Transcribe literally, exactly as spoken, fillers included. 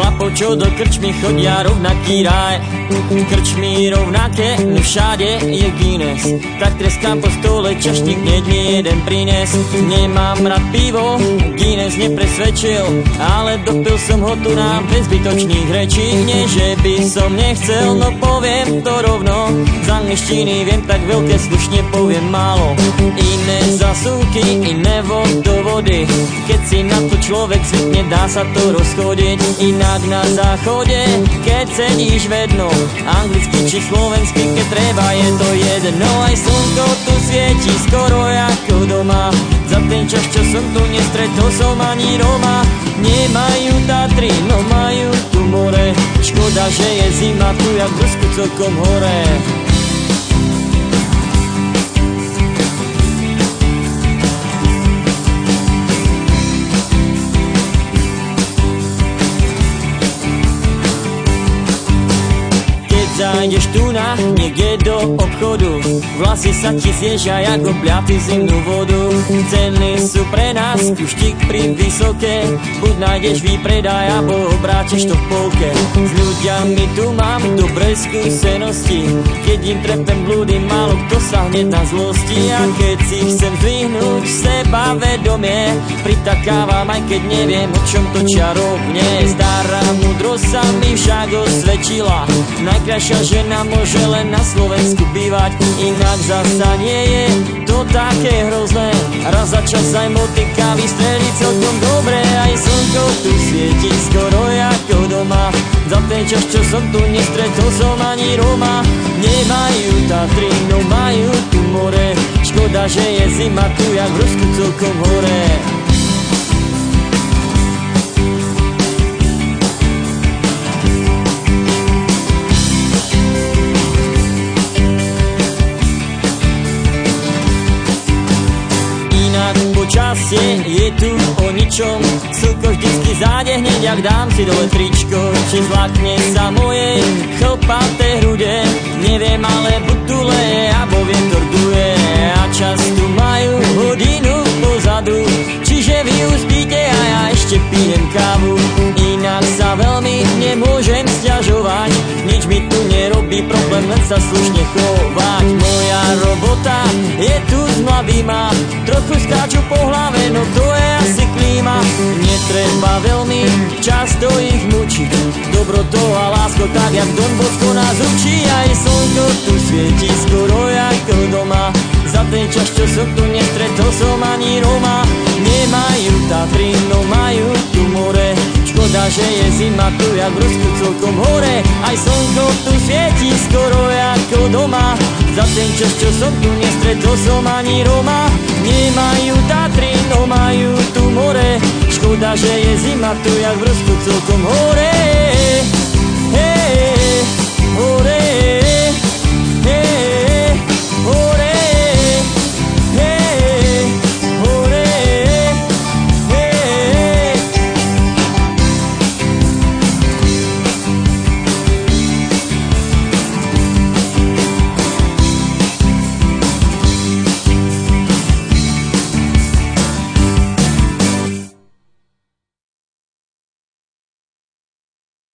chlapov, čo do krčmy chodia rovnaký raj. Krčmy rovnaké, no všade je Guinness. Tak treskám po stole čašník, hneď mi jeden prines. Nemám rád pivo, Guinness nepresvedčil, ale dopil som ho tu nám bez zbytočných rečí. Nie, že by som nechcel, no poviem to rovno. Z angličtiny viem tak veľké, slušne poviem málo. Iné zasúky, iné vodovody. Keď si na to človek zvykne, dá sa to rozchodiť. Inak na záchode, keď sedíš vedno, anglicky či slovensky, keď treba, je to jedno. Aj slnko tu svieti skoro ako doma. Za ten čas, čo som tu nestretol som ani Roma. Nemajú Tatry, no majú tu more. Škoda, že je zima tu jak v Rusku celkom hore. Zajdeš tu na niekde do obchodu, vlasy sa ti zježia ako pliaty zimnú vodu. Ceny sú pre nás kuštík pri vysoké, buď nájdeš výpredaj, alebo obrátiš to v polke. S ľuďami tu mám dobré skúsenosti, keď im trepem blúdy, málo kto sa hneď na zlosti. A keď si chcem zdvihnúť seba vedomie, pritakávam, aj keď neviem, o čom to čarovne. Stará múdrosť sa mi však osvedčila, najkrajšia žena môže len na Slovensku bývať. Inak zasa nie je to také hrozné, raz za čas aj motika vystrelí celkom dobre. Aj slnko tu svieti skoro ako doma. Za ten čas, čo som tu nestretol som ani Roma. Nemajú Tatry, no majú tu more. Škoda, že je zima tu jak v Rusku celkom hore. Počasie je tu o ničom, slnko vždycky zájde hneď, jak dám si dole tričko. Či zlakne sa mojej chlpaté hrude, neviem, ale buď tu leje, abo vietor duje. A čas tu majú hodinu pozadu, čiže vy uspíte a ja ešte pijem kávu. Inak sa veľmi nemôžem sťažovať, nič mi tu nerobí problém, len sa slušne chovať. Moja robota je tu s mladýma, trochu skáču po hlave, no to je asi klíma. Netreba veľmi často ich mučiť, dobroto a lásko tak jak Don Bosco nás učí. Aj slnko tu svieti skoro ako doma. Za ten čas, čo som tu nestretol som ani Roma. Nemajú Tatry, no majú tu more. Škoda, že je zima tu jak v Rusku celkom hore. Aj slnko tu svieti skoro ako doma. Za ten čas, čo som tu nestretol som ani Roma. Nemajú Tatry, no majú tu more. Škoda, že je zima tu jak v Rusku celkom hore.